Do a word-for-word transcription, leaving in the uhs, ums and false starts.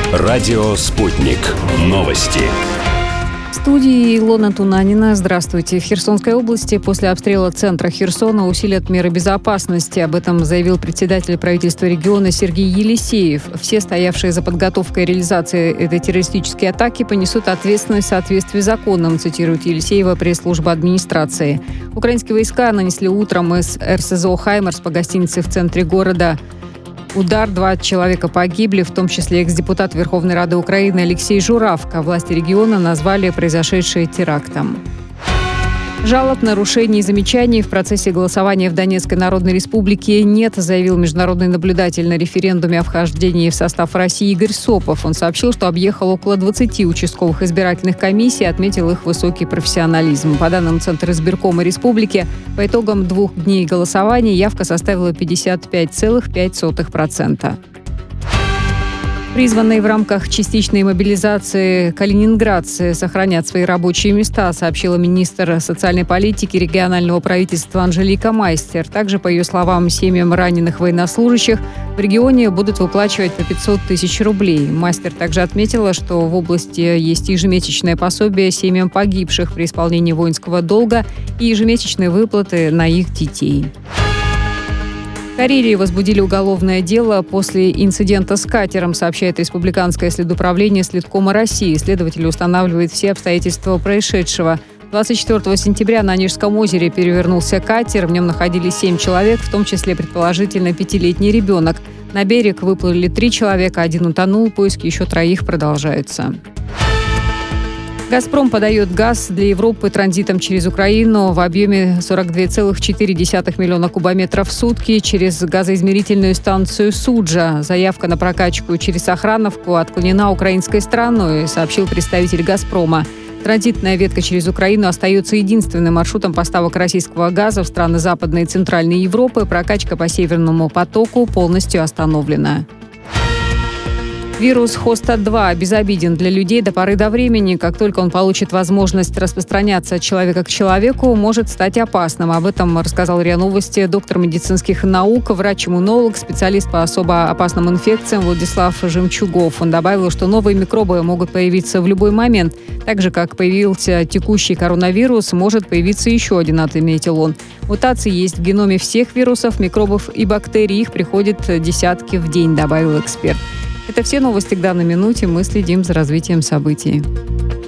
Радио «Спутник». Новости. В студии Илона Тунанина. Здравствуйте. В Херсонской области после обстрела центра Херсона усилят меры безопасности. Об этом заявил председатель правительства региона Сергей Елисеев. Все стоявшие за подготовкой и реализацией этой террористической атаки понесут ответственность в соответствии с законом, цитирует Елисеева пресс-служба администрации. Украинские войска нанесли утром из эр эс зэ о «Хаймерс» по гостинице в центре города удар. Два человека погибли, в том числе экс-депутат Верховной Рады Украины Алексей Журавко. Власти региона назвали произошедшее терактом. Жалоб, нарушений и замечаний в процессе голосования в Донецкой Народной Республике нет, заявил международный наблюдатель на референдуме о вхождении в состав России Игорь Сопов. Он сообщил, что объехал около двадцати участковых избирательных комиссий и отметил их высокий профессионализм. По данным Центра избиркома республики, по итогам двух дней голосования явка составила пятьдесят пять целых пять сотых процента. Призванные в рамках частичной мобилизации калининградцы сохранят свои рабочие места, сообщила министр социальной политики регионального правительства Анжелика Майстер. Также, по ее словам, семьям раненых военнослужащих в регионе будут выплачивать по пятьсот тысяч рублей. Майстер также отметила, что в области есть ежемесячное пособие семьям погибших при исполнении воинского долга и ежемесячные выплаты на их детей. В Карелии возбудили уголовное дело после инцидента с катером, сообщает Республиканское следуправление Следкома России. Следователи устанавливают все обстоятельства происшедшего. двадцать четвёртого сентября на Онежском озере перевернулся катер. В нем находились семь человек, в том числе, предположительно, пятилетний ребенок. На берег выплыли три человека, один утонул, поиски еще троих продолжаются. «Газпром» подает газ для Европы транзитом через Украину в объеме сорок два целых четыре десятых миллиона кубометров в сутки через газоизмерительную станцию «Суджа». Заявка на прокачку через Сохрановку отклонена украинской стороной, сообщил представитель «Газпрома». Транзитная ветка через Украину остается единственным маршрутом поставок российского газа в страны Западной и Центральной Европы. Прокачка по Северному потоку полностью остановлена. Вирус хоста два безобиден для людей до поры до времени. Как только он получит возможность распространяться от человека к человеку, может стать опасным. Об этом рассказал РИА Новости доктор медицинских наук, врач-иммунолог, специалист по особо опасным инфекциям Владислав Жемчугов. Он добавил, что новые микробы могут появиться в любой момент. Так же, как появился текущий коронавирус, может появиться еще один, отметил он. Мутации есть в геноме всех вирусов, микробов и бактерий. Их приходит десятки в день, добавил эксперт. Это все новости к данной минуте. Мы следим за развитием событий.